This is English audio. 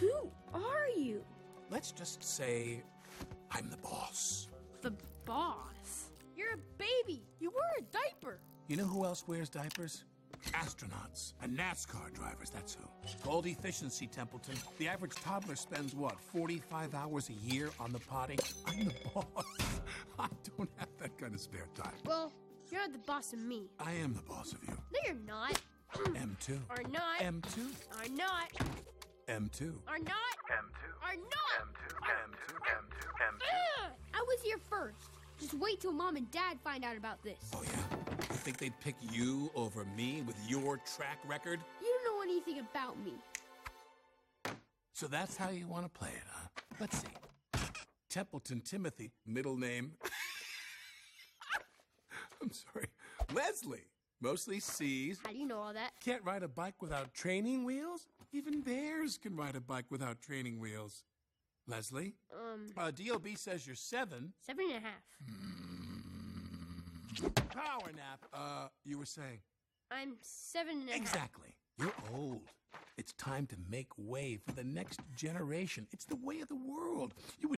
Who are you? Let's just say I'm the boss. The boss. You're a baby. You wear a diaper. You know who else wears diapers? Astronauts and NASCAR drivers, that's who. Called efficiency, Templeton. The average toddler spends, what, 45 hours a year on the potty? I'm the boss. I don't have that kind of spare time. Well, you're not the boss of me. I am the boss of you. No, you're not. M2. Are not. M2. Are not. M2. Are not. M2. Are not. M2. M2. Ugh! I was here first. Just wait till Mom and Dad find out about this. Oh, yeah? You think they'd pick you over me with your track record? You don't know anything about me. So that's how you want to play it, huh? Let's see. Templeton Timothy, middle name. I'm sorry. Leslie, mostly C's. How do you know all that? Can't ride a bike without training wheels? Even bears can ride a bike without training wheels. Leslie? DOB says you're 7. 7.5. Power nap. You were saying? I'm 7.5. Exactly. You're old. It's time to make way for the next generation. It's the way of the world. You would